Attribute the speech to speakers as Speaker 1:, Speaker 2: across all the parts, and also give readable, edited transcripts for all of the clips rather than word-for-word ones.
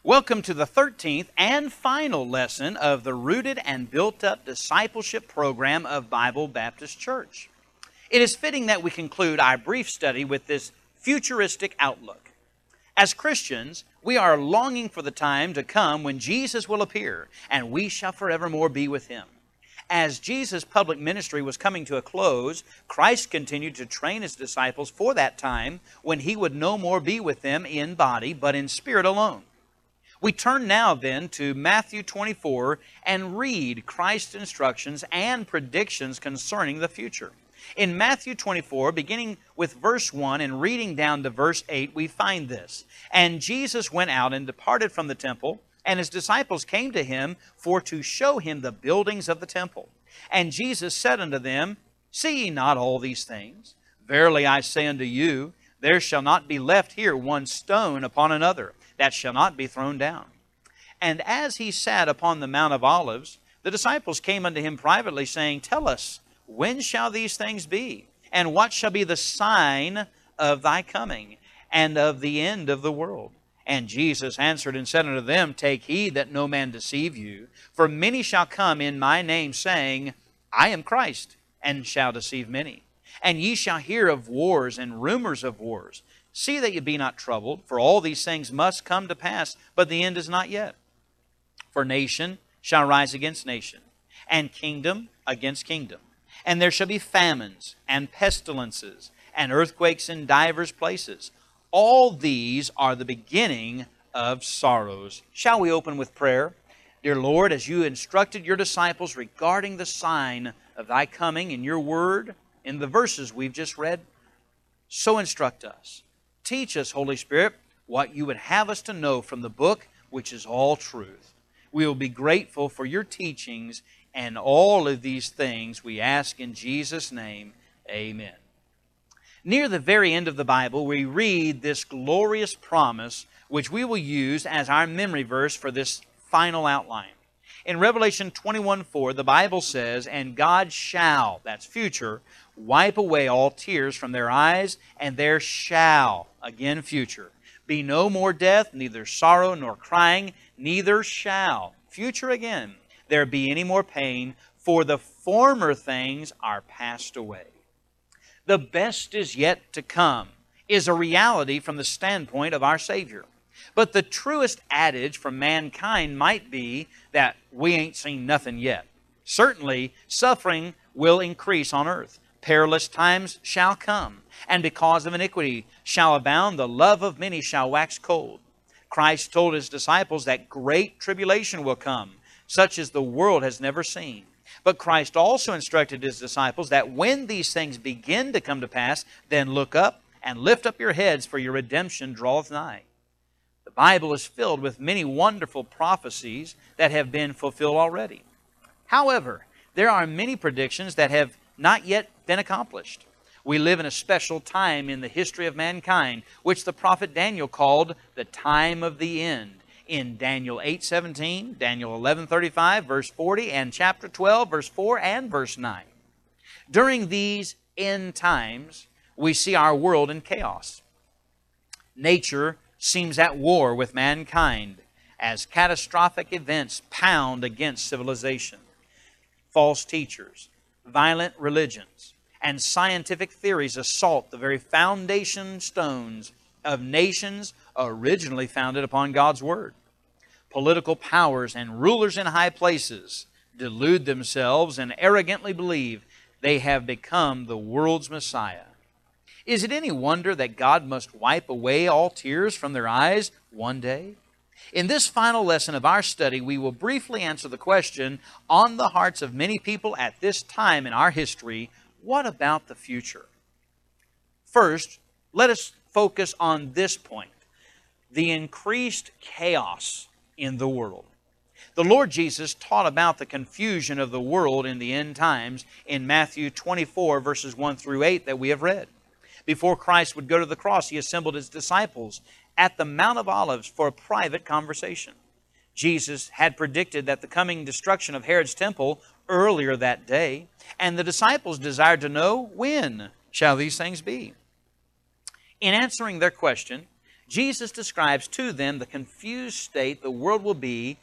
Speaker 1: Welcome to the 13th and final lesson of the Rooted and Built Up Discipleship Program of Bible Baptist Church. It is fitting that we conclude our brief study with this futuristic outlook. As Christians, we are longing for the time to come when Jesus will appear, and we shall forevermore be with Him. As Jesus' public ministry was coming to a close, Christ continued to train His disciples for that time when He would no more be with them in body, but in spirit alone. We turn now then to Matthew 24 and read Christ's instructions and predictions concerning the future. In Matthew 24, beginning with verse 1 and reading down to verse 8, we find this. And Jesus went out and departed from the temple, and His disciples came to Him for to show Him the buildings of the temple. And Jesus said unto them, See ye not all these things? Verily I say unto you, there shall not be left here one stone upon another, that shall not be thrown down. And as He sat upon the Mount of Olives, the disciples came unto Him privately, saying, Tell us, when shall these things be? And what shall be the sign of Thy coming, and of the end of the world? And Jesus answered and said unto them, Take heed that no man deceive you, for many shall come in my name, saying, I am Christ, and shall deceive many. And ye shall hear of wars and rumors of wars. See that ye be not troubled, for all these things must come to pass, but the end is not yet. For nation shall rise against nation, and kingdom against kingdom. And there shall be famines, and pestilences, and earthquakes in divers places. All these are the beginning of sorrows. Shall we open with prayer? Dear Lord, as you instructed your disciples regarding the sign of Thy coming in your word, in the verses we've just read, so instruct us. Teach us, Holy Spirit, what you would have us to know from the book, which is all truth. We will be grateful for your teachings and all of these things we ask in Jesus' name. Amen. Near the very end of the Bible, we read this glorious promise, which we will use as our memory verse for this final outline. In Revelation 21:4, the Bible says, And God shall, that's future, wipe away all tears from their eyes, and there shall, again future, be no more death, neither sorrow nor crying, neither shall, future again, there be any more pain, for the former things are passed away. The best is yet to come is a reality from the standpoint of our Savior. But the truest adage from mankind might be that we ain't seen nothing yet. Certainly, suffering will increase on earth. Perilous times shall come, and because of iniquity shall abound, the love of many shall wax cold. Christ told His disciples that great tribulation will come, such as the world has never seen. But Christ also instructed His disciples that when these things begin to come to pass, then look up and lift up your heads, for your redemption draweth nigh. The Bible is filled with many wonderful prophecies that have been fulfilled already. However, there are many predictions that have not yet been accomplished. We live in a special time in the history of mankind, which the prophet Daniel called the time of the end. In Daniel 8:17, Daniel 11:35, verse 40, and chapter 12, verse 4 and verse 9. During these end times, we see our world in chaos. Nature seems at war with mankind as catastrophic events pound against civilization. False teachers, violent religions, and scientific theories assault the very foundation stones of nations originally founded upon God's Word. Political powers and rulers in high places delude themselves and arrogantly believe they have become the world's Messiah. Is it any wonder that God must wipe away all tears from their eyes one day? In this final lesson of our study, we will briefly answer the question on the hearts of many people at this time in our history, what about the future? First, let us focus on this point, the increased chaos in the world. The Lord Jesus taught about the confusion of the world in the end times in Matthew 24, verses 1 through 8 that we have read. Before Christ would go to the cross, He assembled His disciples at the Mount of Olives for a private conversation. Jesus had predicted that the coming destruction of Herod's temple earlier that day, and the disciples desired to know, when shall these things be? In answering their question, Jesus describes to them the confused state the world will be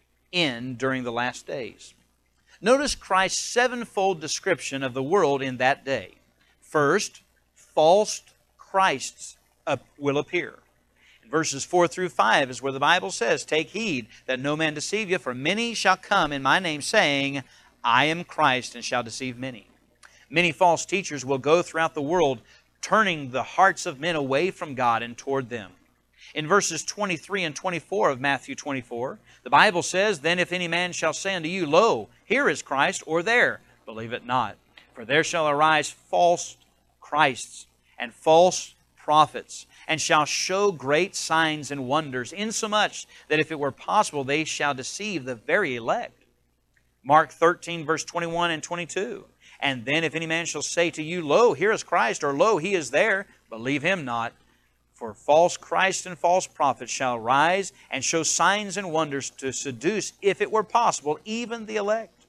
Speaker 1: in during the last days. Notice Christ's sevenfold description of the world in that day. First, false Christs will appear. In verses 4 through 5 is where the Bible says, "Take heed that no man deceive you, for many shall come in my name, saying, I am Christ, and shall deceive many." Many false teachers will go throughout the world, turning the hearts of men away from God and toward them. In verses 23 and 24 of Matthew 24, the Bible says, "Then if any man shall say unto you, Lo, here is Christ, or there, believe it not. For there shall arise false Christs and false prophets, and shall show great signs and wonders, insomuch that if it were possible, they shall deceive the very elect." Mark 13, verse 21 and 22. "And then if any man shall say to you, Lo, here is Christ, or Lo, he is there, believe him not. For false Christs and false prophets shall rise and show signs and wonders to seduce, if it were possible, even the elect."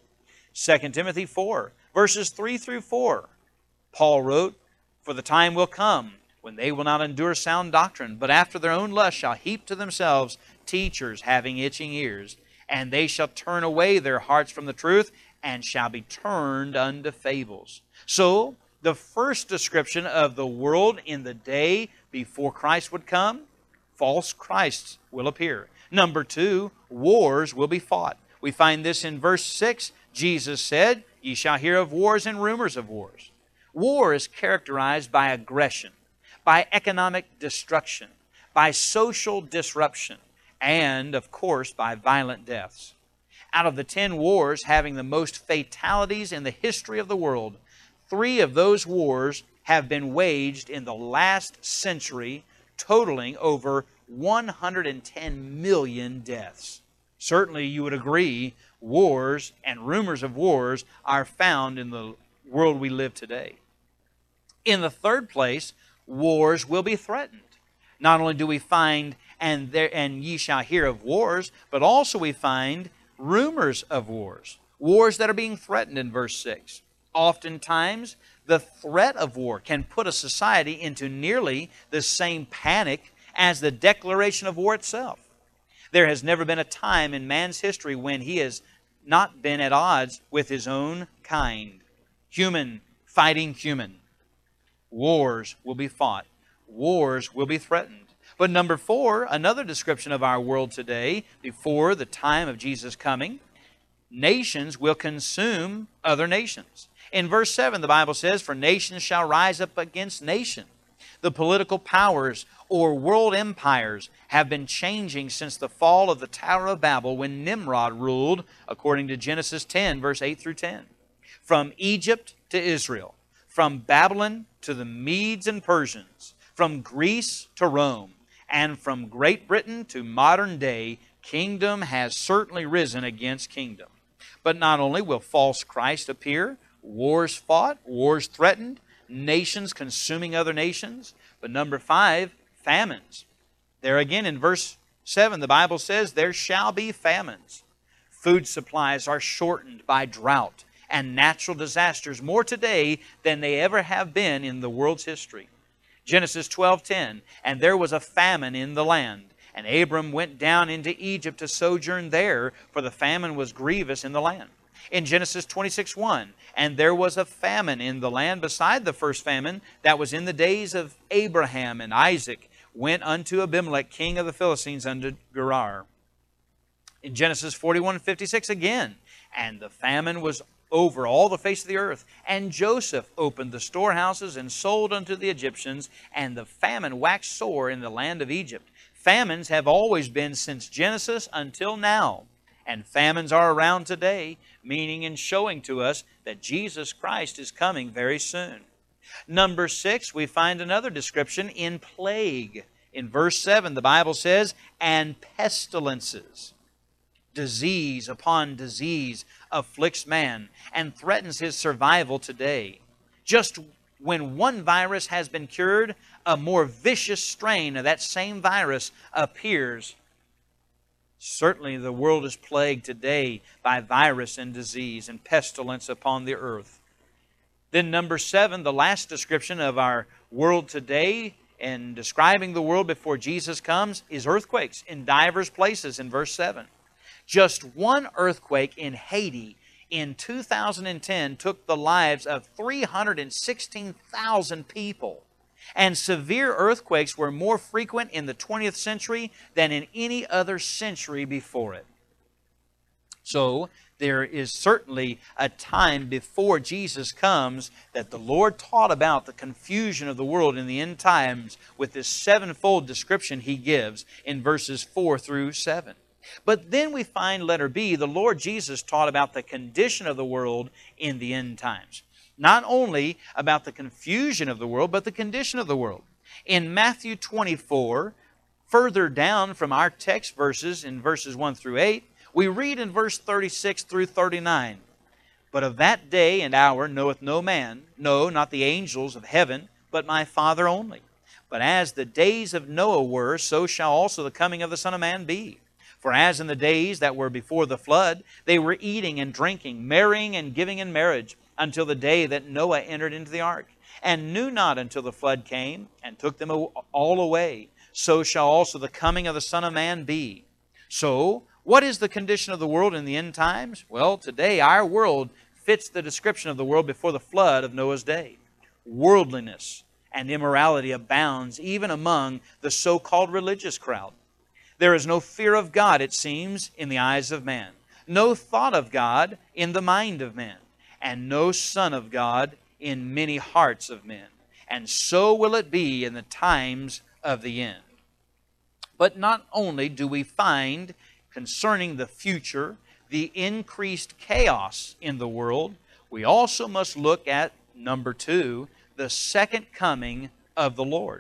Speaker 1: 2 Timothy 4, verses 3 through 4. Paul wrote, "For the time will come when they will not endure sound doctrine, but after their own lust shall heap to themselves teachers having itching ears. And they shall turn away their hearts from the truth, and shall be turned unto fables." So, the first description of the world in the day before Christ would come, false Christs will appear. Number 2, wars will be fought. We find this in verse 6. Jesus said, "Ye shall hear of wars and rumors of wars." War is characterized by aggression, by economic destruction, by social disruption, and, of course, by violent deaths. Out of the 10 wars having the most fatalities in the history of the world, 3 of those wars have been waged in the last century, totaling over 110 million deaths. Certainly you would agree, wars and rumors of wars are found in the world we live today. In the third place, wars will be threatened. Not only do we find, and ye shall hear of wars, but also we find rumors of wars. Wars that are being threatened in verse 6. Oftentimes, the threat of war can put a society into nearly the same panic as the declaration of war itself. There has never been a time in man's history when he has not been at odds with his own kind. Human fighting human. Wars will be fought. Wars will be threatened. But number 4, another description of our world today, before the time of Jesus' coming, nations will consume other nations. In verse 7, the Bible says, "For nations shall rise up against nation." The political powers or world empires have been changing since the fall of the Tower of Babel, when Nimrod ruled, according to Genesis 10, verse 8 through 10. From Egypt to Israel, from Babylon to the Medes and Persians, from Greece to Rome, and from Great Britain to modern day, kingdom has certainly risen against kingdom. But not only will false Christ appear, wars fought, wars threatened, nations consuming other nations, but number 5, famines. There again in verse 7, the Bible says, "There shall be famines." Food supplies are shortened by drought and natural disasters more today than they ever have been in the world's history. Genesis 12:10, "And there was a famine in the land, and Abram went down into Egypt to sojourn there, for the famine was grievous in the land." In Genesis 26:1, "And there was a famine in the land beside the first famine that was in the days of Abraham, and Isaac went unto Abimelech, king of the Philistines, unto Gerar." In Genesis 41:56 again, "And the famine was over all the face of the earth, and Joseph opened the storehouses and sold unto the Egyptians, and the famine waxed sore in the land of Egypt." Famines have always been since Genesis until now. And famines are around today, meaning and showing to us that Jesus Christ is coming very soon. Number 6, we find another description in plague. In verse 7, the Bible says, "And pestilences." Disease upon disease afflicts man and threatens his survival today. Just when one virus has been cured, a more vicious strain of that same virus appears. Certainly the world is plagued today by virus and disease and pestilence upon the earth. Then number 7, the last description of our world today in describing the world before Jesus comes is earthquakes in divers places in verse 7. Just one earthquake in Haiti in 2010 took the lives of 316,000 people. And severe earthquakes were more frequent in the 20th century than in any other century before it. So, there is certainly a time before Jesus comes that the Lord taught about the confusion of the world in the end times with this sevenfold description He gives in verses 4 through 7. But then we find letter B, the Lord Jesus taught about the condition of the world in the end times. Not only about the confusion of the world, but the condition of the world. In Matthew 24, further down from our text verses in verses 1 through 8, we read in verse 36 through 39, "But of that day and hour knoweth no man, no, not the angels of heaven, but my Father only. But as the days of Noah were, so shall also the coming of the Son of Man be. For as in the days that were before the flood, they were eating and drinking, marrying and giving in marriage, until the day that Noah entered into the ark, and knew not until the flood came, and took them all away, so shall also the coming of the Son of Man be." So, what is the condition of the world in the end times? Well, today our world fits the description of the world before the flood of Noah's day. Worldliness and immorality abounds even among the so-called religious crowd. There is no fear of God, it seems, in the eyes of man. No thought of God in the mind of man. And no Son of God in many hearts of men. And so will it be in the times of the end. But not only do we find concerning the future the increased chaos in the world, we also must look at, number 2, the second coming of the Lord.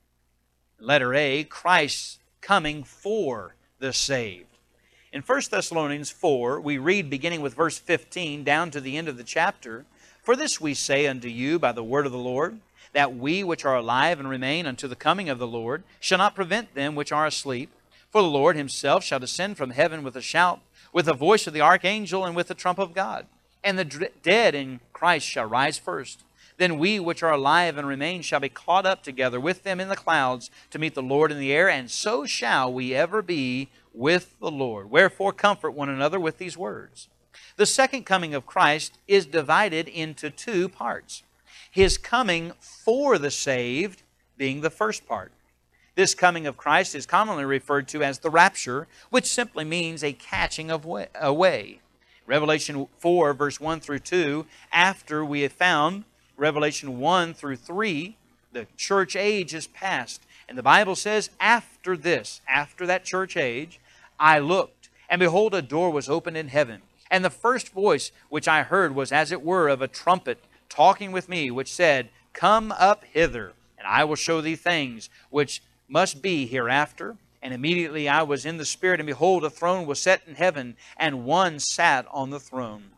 Speaker 1: Letter A, Christ's coming for the saved. In 1 Thessalonians 4, we read beginning with verse 15 down to the end of the chapter, "For this we say unto you by the word of the Lord, that we which are alive and remain unto the coming of the Lord shall not prevent them which are asleep. For the Lord Himself shall descend from heaven with a shout, with the voice of the archangel, and with the trump of God. And the dead in Christ shall rise first. Then we which are alive and remain shall be caught up together with them in the clouds to meet the Lord in the air, and so shall we ever be with the Lord. Wherefore comfort one another with these words." The second coming of Christ is divided into 2 parts. His coming for the saved being the first part. This coming of Christ is commonly referred to as the rapture, which simply means a catching away. Revelation 4, verse 1 through 2, after we have found Revelation 1 through 3, the church age is past. And the Bible says, after this, after that church age, I looked, and behold, a door was opened in heaven. And the first voice which I heard was as it were of a trumpet talking with me, which said, "Come up hither, and I will show thee things which must be hereafter." And immediately I was in the Spirit, and behold, a throne was set in heaven, and one sat on the throne.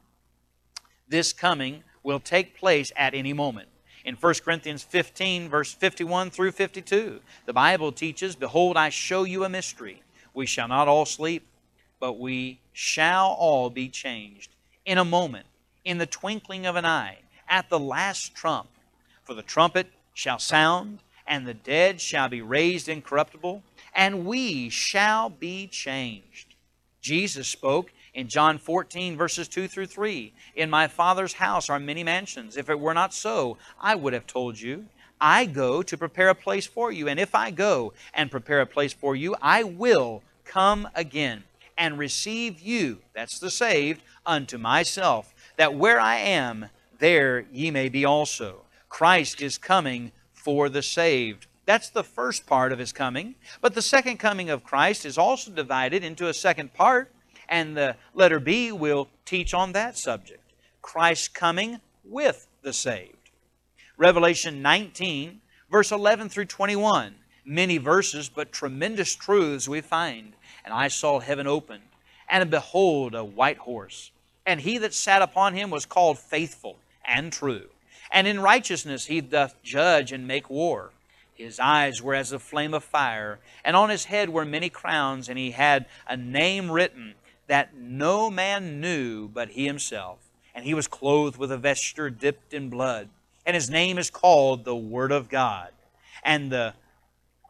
Speaker 1: This coming will take place at any moment. In 1 Corinthians 15, verse 51 through 52, the Bible teaches, "Behold, I show you a mystery. We shall not all sleep, but we shall all be changed. In a moment, in the twinkling of an eye, at the last trump. For the trumpet shall sound, and the dead shall be raised incorruptible, and we shall be changed." Jesus spoke in John 14, verses 2 through 3, "In my Father's house are many mansions. If it were not so, I would have told you. I go to prepare a place for you. And if I go and prepare a place for you, I will come again and receive you," that's the saved, "unto myself, that where I am, there ye may be also." Christ is coming for the saved. That's the first part of His coming. But the second coming of Christ is also divided into a second part, and the letter B will teach on that subject. Christ's coming with the saved. Revelation 19, verse 11 through 21. Many verses, but tremendous truths we find. "And I saw heaven opened, and behold, a white horse. And he that sat upon him was called Faithful and True. And in righteousness he doth judge and make war. His eyes were as a flame of fire, and on his head were many crowns, and he had a name written that no man knew but he himself. And he was clothed with a vesture dipped in blood. And his name is called the Word of God. And the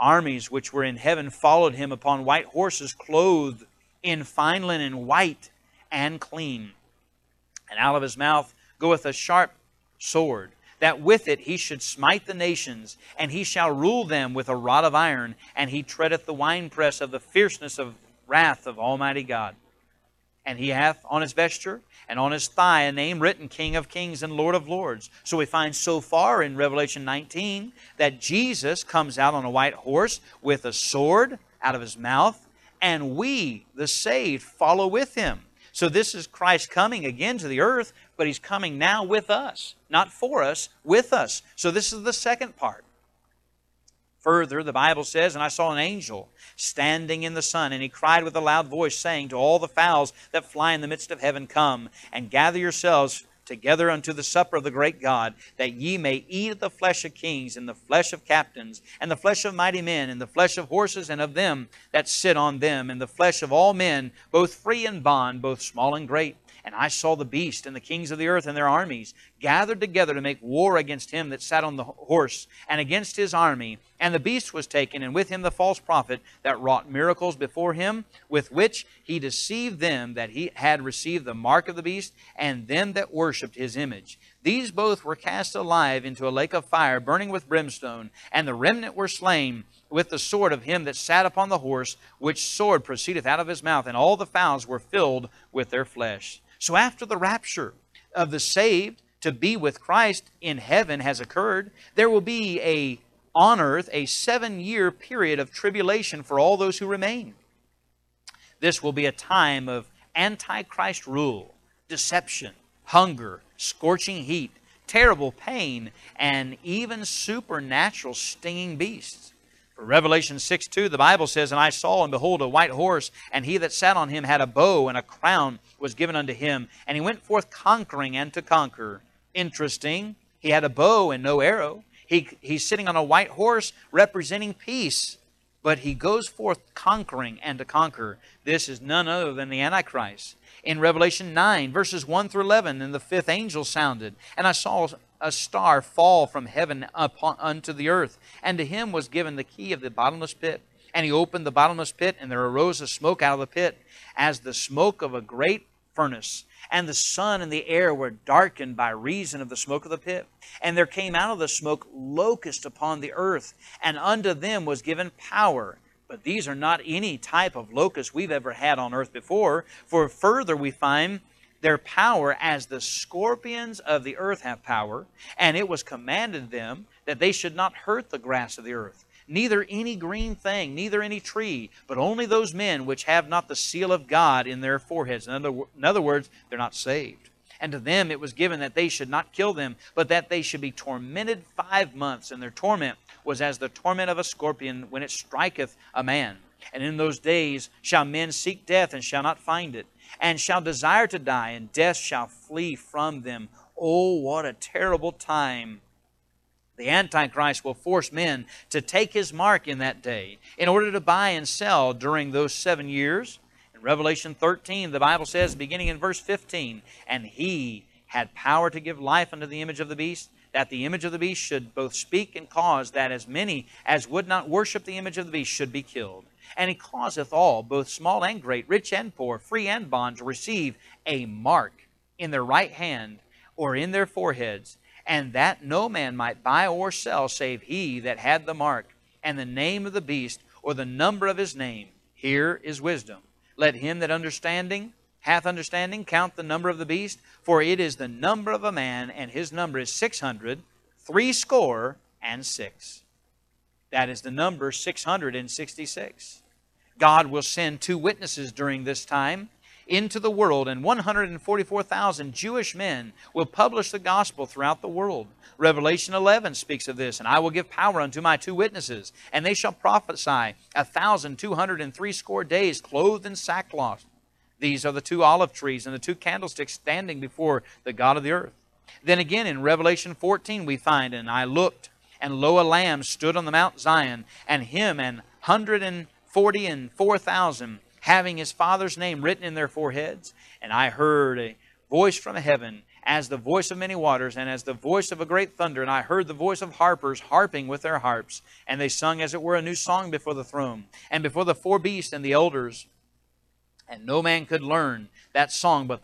Speaker 1: armies which were in heaven followed him upon white horses, clothed in fine linen, white and clean. And out of his mouth goeth a sharp sword, that with it he should smite the nations, and he shall rule them with a rod of iron, and he treadeth the winepress of the fierceness of wrath of Almighty God. And he hath on his vesture and on his thigh a name written, King of Kings and Lord of Lords. So we find so far in Revelation 19 that Jesus comes out on a white horse with a sword out of his mouth, and we, the saved, follow with him. So this is Christ coming again to the earth, but he's coming now with us. Not for us, with us. So this is the second part. Further, the Bible says, and I saw an angel standing in the sun, and he cried with a loud voice, saying to all the fowls that fly in the midst of heaven, Come, and gather yourselves together unto the supper of the great God, that ye may eat of the flesh of kings, and the flesh of captains, and the flesh of mighty men, and the flesh of horses, and of them that sit on them, and the flesh of all men, both free and bond, both small and great. And I saw the beast and the kings of the earth and their armies gathered together to make war against him that sat on the horse and against his army. And the beast was taken, and with him the false prophet that wrought miracles before him, with which he deceived them that he had received the mark of the beast and them that worshipped his image. These both were cast alive into a lake of fire, burning with brimstone, and the remnant were slain with the sword of him that sat upon the horse, which sword proceedeth out of his mouth, and all the fowls were filled with their flesh. So after the rapture of the saved to be with Christ in heaven has occurred, there will be on earth a 7-year period of tribulation for all those who remain. This will be a time of antichrist rule, deception, hunger, scorching heat, terrible pain, and even supernatural stinging beasts. For Revelation 6:2, the Bible says, And I saw, and behold, a white horse, and he that sat on him had a bow, and a crown was given unto him, and he went forth conquering and to conquer. Interesting. He had a bow and no arrow. He's sitting on a white horse representing peace, but he goes forth conquering and to conquer. This is none other than the Antichrist. In Revelation 9, verses 1 through 11, and the fifth angel sounded, and I saw a star fall from heaven unto the earth, and to him was given the key of the bottomless pit. And he opened the bottomless pit, and there arose a smoke out of the pit, as the smoke of a great furnace. And the sun and the air were darkened by reason of the smoke of the pit. And there came out of the smoke locusts upon the earth, and unto them was given power. But these are not any type of locusts we've ever had on earth before. For further we find their power as the scorpions of the earth have power, and it was commanded them that they should not hurt the grass of the earth, neither any green thing, neither any tree, but only those men which have not the seal of God in their foreheads. In other words, they're not saved. And to them it was given that they should not kill them, but that they should be tormented 5 months. And their torment was as the torment of a scorpion when it striketh a man. And in those days shall men seek death, and shall not find it, and shall desire to die, and death shall flee from them. Oh, what a terrible time. The Antichrist will force men to take his mark in that day in order to buy and sell during those 7 years. In Revelation 13, the Bible says, beginning in verse 15, And he had power to give life unto the image of the beast, that the image of the beast should both speak and cause that as many as would not worship the image of the beast should be killed. And he causeth all, both small and great, rich and poor, free and bond, to receive a mark in their right hand or in their foreheads, and that no man might buy or sell save he that had the mark, and the name of the beast, or the number of his name. Here is wisdom. Let him that hath understanding count the number of the beast, for it is the number of a man, and his number is 666. That is the number 666. God will send 2 witnesses during this time into the world, and 144,000 Jewish men will publish the gospel throughout the world. Revelation 11 speaks of this, And I will give power unto my 2 witnesses, and they shall prophesy 1,260 days, clothed in sackcloth. These are the 2 olive trees and the 2 candlesticks standing before the God of the earth. Then again in Revelation 14 we find, And I looked, and lo, a lamb stood on the Mount Zion, and him 144,000, having his Father's name written in their foreheads. And I heard a voice from heaven, as the voice of many waters, and as the voice of a great thunder. And I heard the voice of harpers harping with their harps. And they sung as it were a new song before the throne, and before the four beasts and the elders. And no man could learn that song but the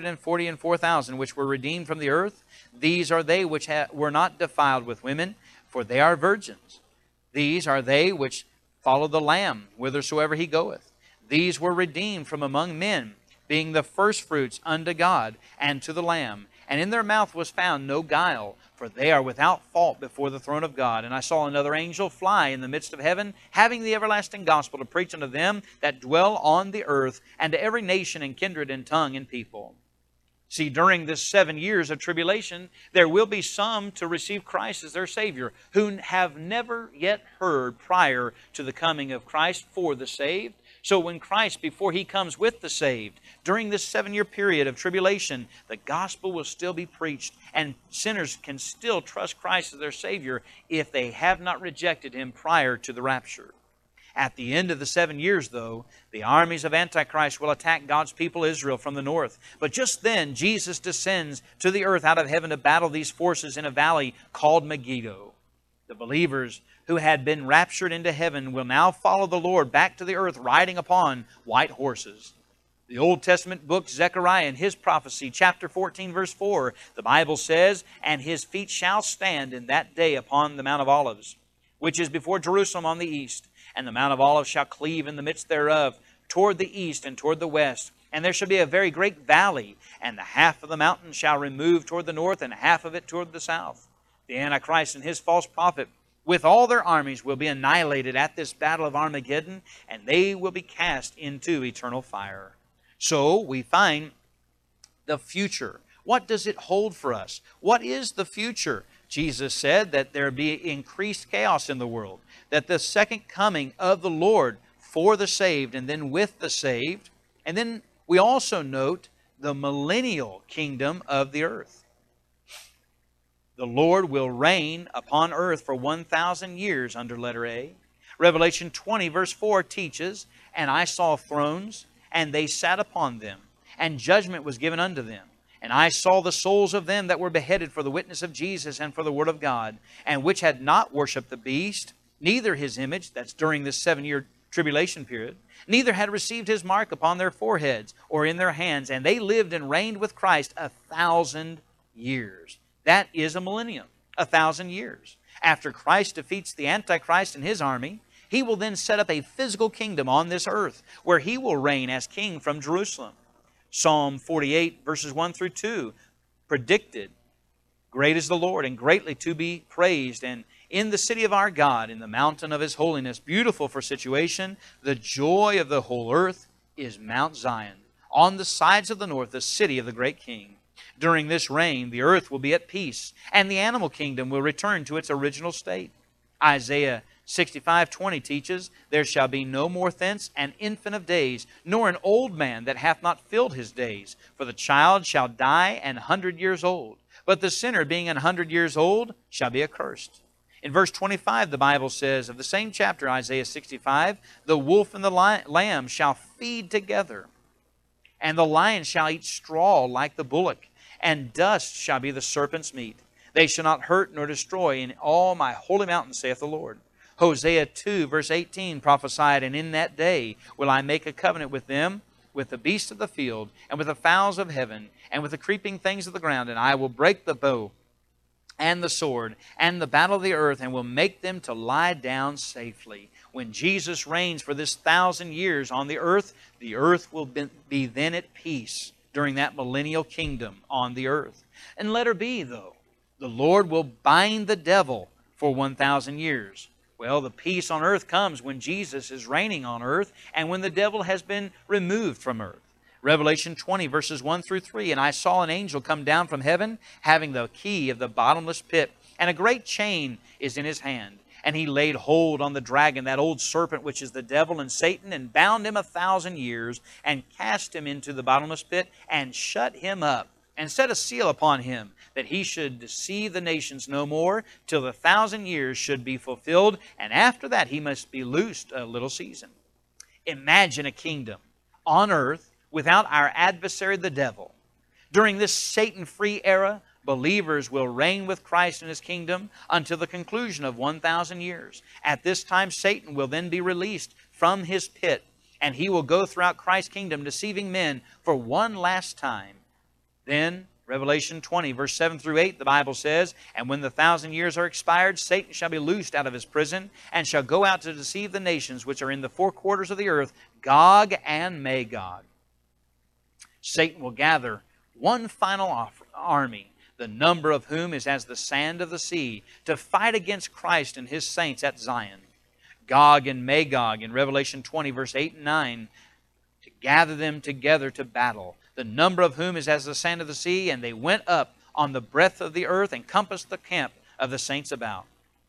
Speaker 1: 144,000 which were redeemed from the earth. These are they which were not defiled with women, for they are virgins. These are they which follow the Lamb whithersoever he goeth. These were redeemed from among men, being the firstfruits unto God and to the Lamb. And in their mouth was found no guile, for they are without fault before the throne of God. And I saw another angel fly in the midst of heaven, having the everlasting gospel to preach unto them that dwell on the earth, and to every nation and kindred and tongue and people. See, during this 7 years of tribulation, there will be some to receive Christ as their Savior, who have never yet heard prior to the coming of Christ for the saved. So when Christ, before He comes with the saved, during this 7-year period of tribulation, the gospel will still be preached, and sinners can still trust Christ as their Savior if they have not rejected Him prior to the rapture. At the end of the 7 years, though, the armies of Antichrist will attack God's people Israel from the north. But just then, Jesus descends to the earth out of heaven to battle these forces in a valley called Megiddo. The believers who had been raptured into heaven will now follow the Lord back to the earth riding upon white horses. The Old Testament book Zechariah in his prophecy, chapter 14, verse 4, the Bible says, "And his feet shall stand in that day upon the Mount of Olives, which is before Jerusalem on the east. And the Mount of Olives shall cleave in the midst thereof, toward the east and toward the west. And there shall be a very great valley, and the half of the mountain shall remove toward the north, and half of it toward the south." The Antichrist and his false prophet, with all their armies, will be annihilated at this battle of Armageddon, and they will be cast into eternal fire. So we find the future. What does it hold for us? What is the future? Jesus said that there be increased chaos in the world, that the second coming of the Lord for the saved and then with the saved. And then we also note the millennial kingdom of the earth. The Lord will reign upon earth for 1,000 years under letter A. Revelation 20 verse 4 teaches, "And I saw thrones, and they sat upon them, and judgment was given unto them. And I saw the souls of them that were beheaded for the witness of Jesus and for the word of God, and which had not worshipped the beast, neither his image," that's during this 7-year tribulation period, "neither had received his mark upon their foreheads or in their hands. And they lived and reigned with Christ 1,000 years. That is a millennium, 1,000 years. After Christ defeats the Antichrist and his army, He will then set up a physical kingdom on this earth, where He will reign as king from Jerusalem. Psalm 48 verses 1 through 2 predicted, "Great is the Lord, and greatly to be praised, and in the city of our God, in the mountain of His holiness, beautiful for situation, the joy of the whole earth is Mount Zion, on the sides of the north, the city of the great King. During this reign, the earth will be at peace, and the animal kingdom will return to its original state." Isaiah 65:20 teaches, "There shall be no more thence an infant of days, nor an old man that hath not filled his days. For the child shall die 100 years old, but the sinner being 100 years old shall be accursed." In verse 25, the Bible says, of the same chapter, Isaiah 65, "The wolf and the lamb shall feed together, and the lion shall eat straw like the bullock, and dust shall be the serpent's meat. They shall not hurt nor destroy in all my holy mountain, saith the Lord." Hosea 2 verse 18 prophesied, "And in that day will I make a covenant with them, with the beasts of the field, and with the fowls of heaven, and with the creeping things of the ground. And I will break the bow and the sword and the battle of the earth, and will make them to lie down safely." When Jesus reigns for this 1,000 years on the earth will be then at peace during that millennial kingdom on the earth. And letter B, though, the Lord will bind the devil for 1,000 years. Well, the peace on earth comes when Jesus is reigning on earth and when the devil has been removed from earth. Revelation 20 verses 1 through 3, "And I saw an angel come down from heaven, having the key of the bottomless pit, and a great chain is in his hand. And he laid hold on the dragon, that old serpent, which is the devil and Satan, and bound him 1,000 years, and cast him into the bottomless pit, and shut him up, and set a seal upon him, that he should deceive the nations no more, till the 1,000 years should be fulfilled, and after that he must be loosed a little season." Imagine a kingdom on earth without our adversary the devil, During this Satan-free era, believers will reign with Christ in His kingdom until the conclusion of 1,000 years. At this time, Satan will then be released from his pit, and he will go throughout Christ's kingdom deceiving men for one last time. Then, Revelation 20, verse 7 through 8, the Bible says, "And when the 1,000 years are expired, Satan shall be loosed out of his prison, and shall go out to deceive the nations which are in the four quarters of the earth, Gog and Magog." Satan will gather one final army, the number of whom is as the sand of the sea, to fight against Christ and His saints at Zion. Gog and Magog in Revelation 20, verse 8 and 9, to gather them together to battle, the number of whom is as the sand of the sea, and they went up on the breadth of the earth and compassed the camp of the saints about.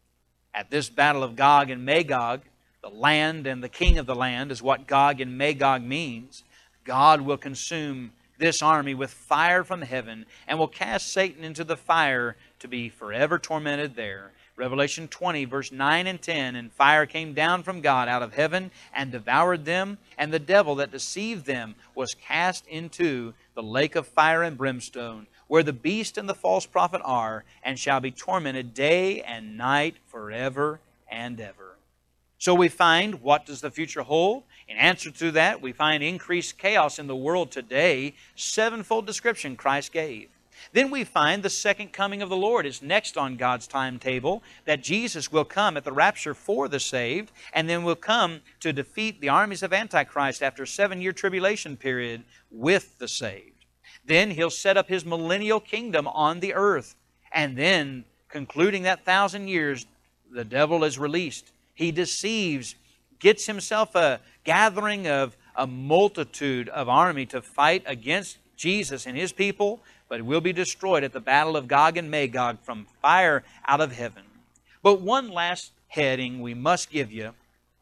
Speaker 1: At this battle of Gog and Magog, the land and the king of the land is what Gog and Magog means. God will consume this army with fire from heaven and will cast Satan into the fire to be forever tormented there. Revelation 20, verse 9 and 10, "And fire came down from God out of heaven and devoured them, and the devil that deceived them was cast into the lake of fire and brimstone, where the beast and the false prophet are, and shall be tormented day and night forever and ever." So we find, what does the future hold? In answer to that, we find increased chaos in the world today, sevenfold description Christ gave. Then we find the second coming of the Lord is next on God's timetable, that Jesus will come at the rapture for the saved, and then will come to defeat the armies of Antichrist after a 7-year tribulation period with the saved. Then He'll set up His millennial kingdom on the earth, and then, concluding that 1,000 years, the devil is released. He deceives, gets himself a gathering of a multitude of army to fight against Jesus and His people, but it will be destroyed at the battle of Gog and Magog from fire out of heaven. But one last heading we must give you,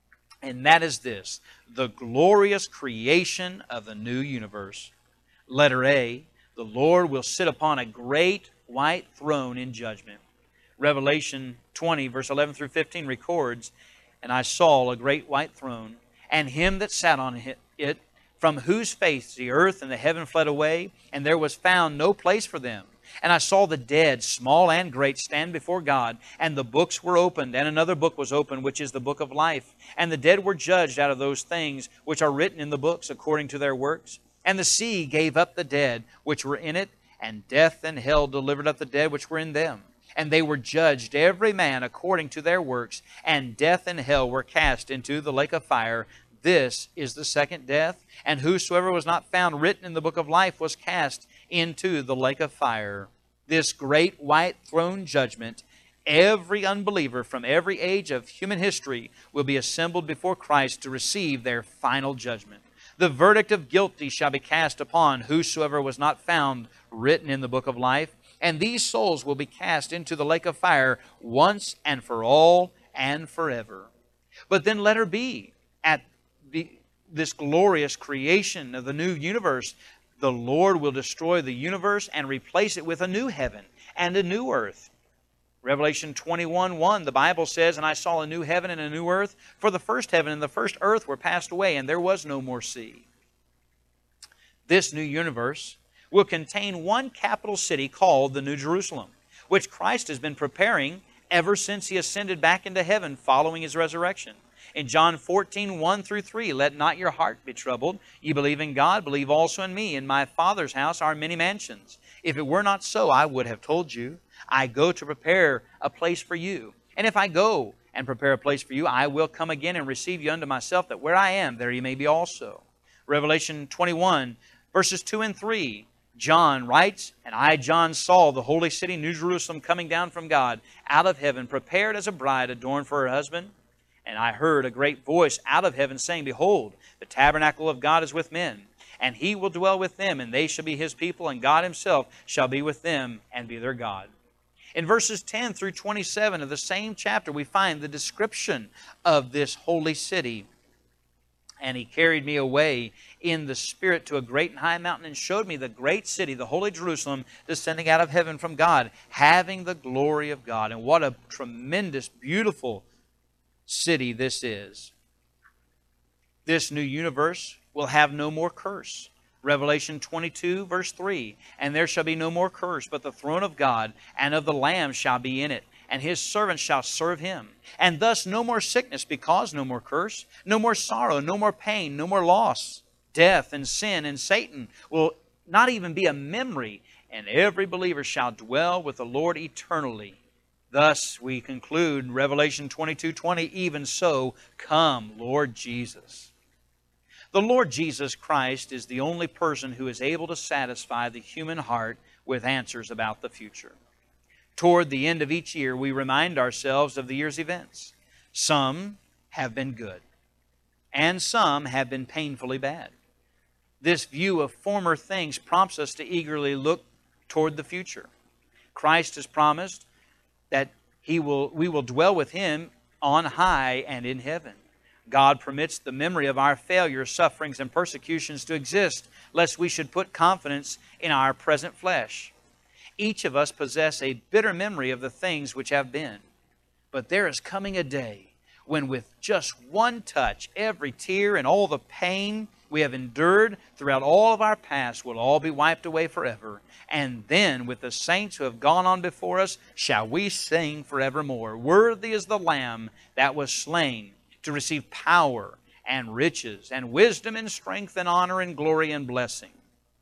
Speaker 1: and that is this: the glorious creation of the new universe. Letter A, the Lord will sit upon a great white throne in judgment. Revelation 20, verse 11 through 15 records, "And I saw a great white throne, and Him that sat on it, from whose face the earth and the heaven fled away, and there was found no place for them. And I saw the dead, small and great, stand before God, and the books were opened, and another book was opened, which is the book of life. And the dead were judged out of those things which are written in the books according to their works. And the sea gave up the dead which were in it, and death and hell delivered up the dead which were in them. And they were judged every man according to their works, and death and hell were cast into the lake of fire. This is the second death, and whosoever was not found written in the book of life was cast into the lake of fire." This great white throne judgment, every unbeliever from every age of human history will be assembled before Christ to receive their final judgment. The verdict of guilty shall be cast upon whosoever was not found written in the book of life, and these souls will be cast into the lake of fire once and for all and forever. But then letter B, at this glorious creation of the new universe, the Lord will destroy the universe and replace it with a new heaven and a new earth. Revelation 21:1, the Bible says, "And I saw a new heaven and a new earth, for the first heaven and the first earth were passed away, and there was no more sea." This new universe will contain one capital city called the New Jerusalem, which Christ has been preparing ever since He ascended back into heaven following His resurrection. In John 14:1 through 3, "Let not your heart be troubled. You believe in God, believe also in me. In my Father's house are many mansions. If it were not so, I would have told you. I go to prepare a place for you. And if I go and prepare a place for you, I will come again and receive you unto myself, that where I am, there you may be also." Revelation 21, verses 2 and 3, John writes, "And I, John, saw the holy city, New Jerusalem, coming down from God, out of heaven, prepared as a bride adorned for her husband. And I heard a great voice out of heaven saying, Behold, the tabernacle of God is with men, and He will dwell with them, and they shall be His people, and God Himself shall be with them and be their God." In verses 10 through 27 of the same chapter, we find the description of this holy city. "And He carried me away in the Spirit to a great and high mountain, and showed me the great city, the holy Jerusalem, descending out of heaven from God, having the glory of God." And what a tremendous, beautiful city this is. This new universe will have no more curse. Revelation 22, verse 3, "And there shall be no more curse, but the throne of God and of the Lamb shall be in it, and his servants shall serve him. And thus no more sickness, because no more curse, no more sorrow, no more pain, no more loss. Death and sin and Satan will not even be a memory, and every believer shall dwell with the Lord eternally." Thus we conclude Revelation 22:20, "Even so, come, Lord Jesus." The Lord Jesus Christ is the only person who is able to satisfy the human heart with answers about the future. Toward the end of each year, we remind ourselves of the year's events. Some have been good, and some have been painfully bad. This view of former things prompts us to eagerly look toward the future. Christ has promised that we will dwell with Him on high and in heaven. God permits the memory of our failures, sufferings, and persecutions to exist, lest we should put confidence in our present flesh. Each of us possess a bitter memory of the things which have been. But there is coming a day when with just one touch, every tear and all the pain we have endured throughout all of our past will all be wiped away forever. And then with the saints who have gone on before us, shall we sing forevermore. Worthy is the Lamb that was slain to receive power and riches and wisdom and strength and honor and glory and blessing.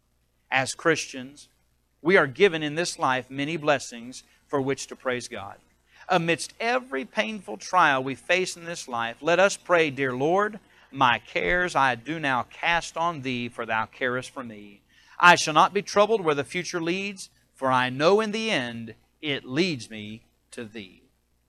Speaker 1: As Christians, we are given in this life many blessings for which to praise God. Amidst every painful trial we face in this life, let us pray, "Dear Lord, my cares I do now cast on Thee, for Thou carest for me. I shall not be troubled where the future leads, for I know in the end it leads me to Thee."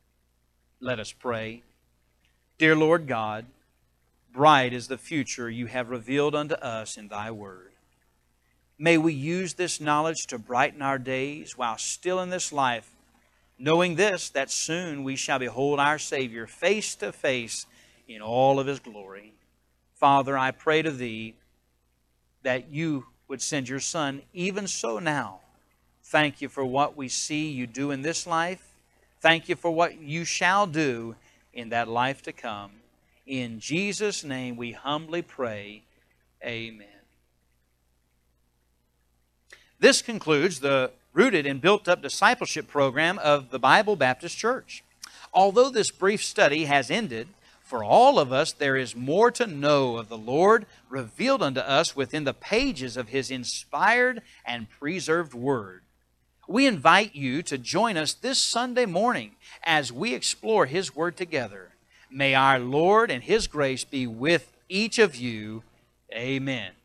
Speaker 1: Let us pray. Dear Lord God, bright is the future You have revealed unto us in Thy Word. May we use this knowledge to brighten our days while still in this life, knowing this, that soon we shall behold our Savior face to face in all of His glory. Father, I pray to Thee that You would send Your Son even so now. Thank You for what we see You do in this life. Thank You for what You shall do in that life to come. In Jesus' name we humbly pray. Amen. This concludes the Rooted and Built Up Discipleship program of the Bible Baptist Church. Although this brief study has ended, for all of us there is more to know of the Lord revealed unto us within the pages of His inspired and preserved Word. We invite you to join us this Sunday morning as we explore His Word together. May our Lord and His grace be with each of you. Amen.